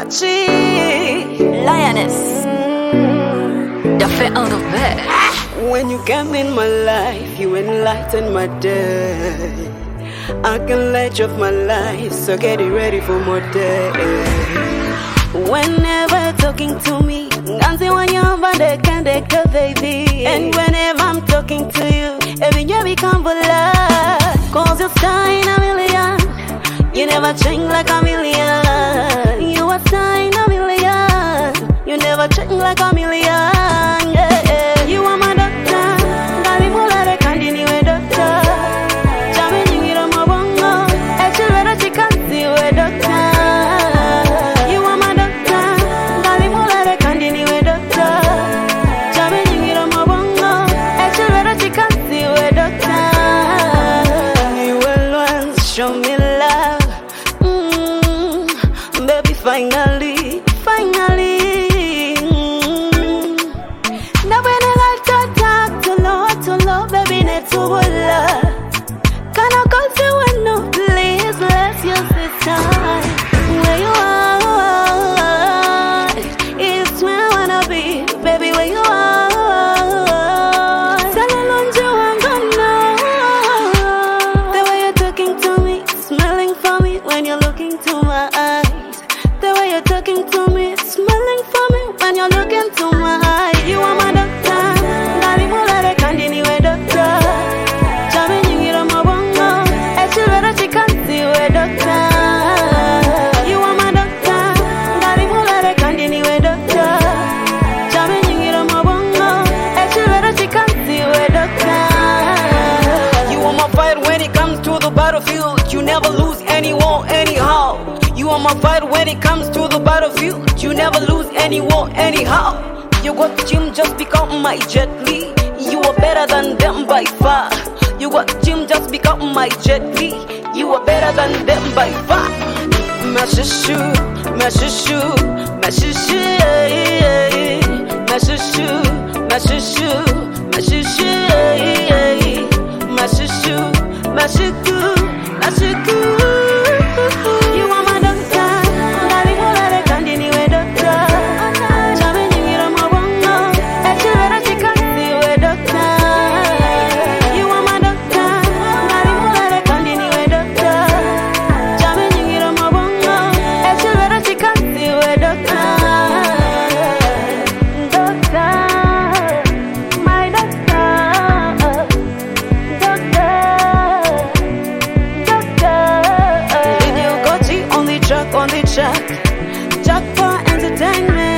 Kochi Lioness, the fit out of bed. When you come in my life, you enlighten my day. I can light up my life, so get it ready for more day. Whenever talking to me, Nancy when you're the candidate, baby. And whenever I'm talking to you, every year become blood. Cause you're star in a million. You never change like a million. You are star in a million. You never change like a million. Yeah, yeah. You are my doctor. Gali mulare kandi niwe doctor. Jame nyingira mabongo. Echi vera chikansi we doctor. You are my doctor. Gali mulare kandi niwe doctor. Jame nyingira mabongo. Echi vera chikansi we doctor. You will once show me love. Baby, finally. Now when I like to talk to love, baby, need to love. Can I call you when no, please, let's use this time. Where you are, it's where I wanna be, baby, where you are. Tell me what you want to know. The way you're talking to me, smelling for me when you're looking to my eyes. The way you're talking to me, smelling for me when you're looking to my eyes. You are my doctor, Gali mulare kandi niwe doctor. Jame nyingira mabongo, echi vera chikansi we doctor. You are my doctor, Gali mulare kandi niwe doctor. Jame nyingira mabongo, echi vera chikansi we doctor. You are my fight when it comes to the battlefield. You never lose any war anyhow. You are my fight when it comes to the battlefield. You never lose any war anyhow. You got the gym, just become my Jet Li. You are better than them by far. You got the gym, just become my Jet Li. You are better than them by far. My shushu, my shushu, my shushu, my shushu, my shushu, my shushu, my shushu, my shushu, my shushu. You are my doctor, Gali mulare kandi niwe doctor. Jame nyingira mabongo, echi vera chikansi we doctor. You are my doctor, Gali mulare kandi niwe doctor. Jame nyingira mabongo, echi vera chikansi we doctor. Doctor, my doctor, doctor. On the track, Jack for entertainment.